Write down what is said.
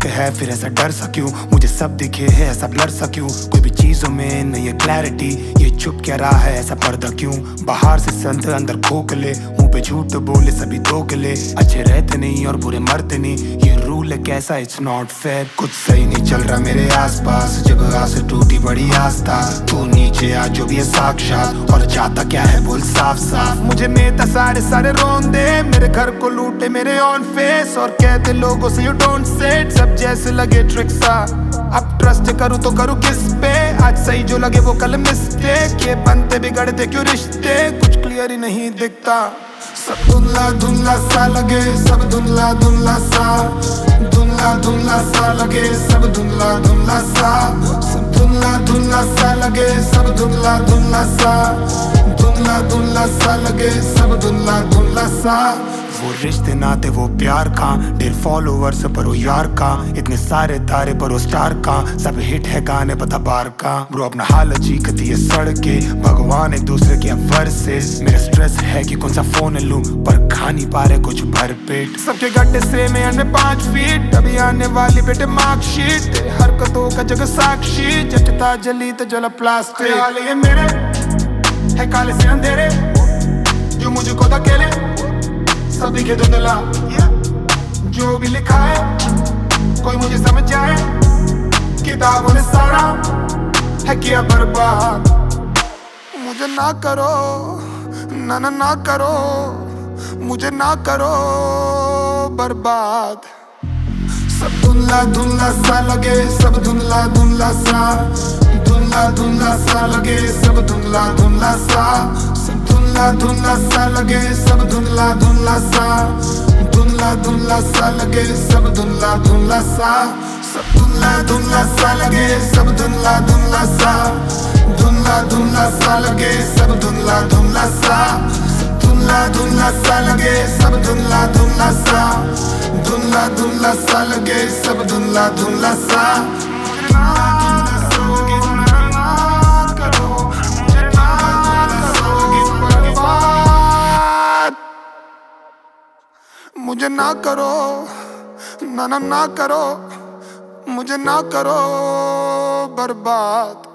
वक्त है फिर ऐसा डर सा क्यों, मुझे सब दिखे है ऐसा ब्लर सा क्यों, कोई भी चीजों में नहीं है क्लैरिटी, ये चुप क्या रहा है ऐसा पर्दा क्यों, बाहर से संत अंदर खोखले, मुंह पे झूठ बोले सभी दोगले, अच्छे रहते नहीं और बुरे मरते नहीं, ये रूल है कैसा इट्स नॉट फेयर, कुछ सही नहीं चल रहा मेरे आसपास, जब से टूटी बड़ी आस्था, तू नीचे आ जो भी है साक्षात, और चाहता क्या है बोल साफ साफ, मुझे नेता सारे सारे रोंदे, मेरे घर को लूटे मेरे ऑन फेस, और कहते लोगों से यू डोंट से इट, सब जैसे लगे ट्रिक्स अब ट्रस्ट करूं तो करूं किस पे, आज सही जो लगे वो कल मिस्टेक, ये बनते बिगड़ते क्यों रिश्ते, कुछ क्लियर ही नहीं दिखता, सब धुंधला धुंधला सा लगे, सब धुंधला धुंधला सा, धुंधला धुंधला सा लगे, सब धुंधला धुंधला सा, सब धुंधला धुंधला सा लगे, सब धुंधला धुंधला सा, धुंधला धुंधला सा लगे, सब धुंधला धुंधला सा, वो रिश्ते नाते वो प्यार का, ढेर फॉलोवर्स पर वो यार का, इतने सारे तारे पर वो स्टार का, सब हिट है गाने पता बार का, ब्रो अपना हाल चीखती है सड़के, भगवान एक दूसरे के वर्सेस, मेरा स्ट्रेस है कि कौन सा फोन लूं, पर खा नहीं पा रहे कुछ भर पेट, सबके गड्ढे से में अन्य 5 फीट, अभी आने वाली बेटे मार्कशीट, हरकतों का जगह साक्षी, जचता जली तो जला प्लास्टिक, हाल ये मेरे है काले से अंधेरे, जो मुझको धकेले सब दिखे धुंधला, जो भी लिखा है कोई मुझे समझ जाए, किताबों ने सारा है किया बर्बाद, मुझे ना करो ना ना ना करो, मुझे ना करो बर्बाद, सब धुंधला धुंधला सा लगे, सब धुंधला धुंधला सा, धुंधला धुंधला सा लगे, सब धुंधला धुंधला सा, सब धुंधला धुंधला सा लगे, सब धुंधला धुंधला सा, धुंधला धुंधला सा लगे, सब धुंधला धुंधला सा, सब धुंधला धुंधला सा लगे, सब धुंधला धुंधला सा, धुंधला धुंधला सा लगे, सब धुंधला धुंधला सा, धुंधला धुंधला सा लगे, सब धुंधला धुंधला सा, धुंधला धुंधला सा लगे, सब धुंधला धुंधला सा, मुझे ना करो ना ना ना करो, मुझे ना करो बर्बाद।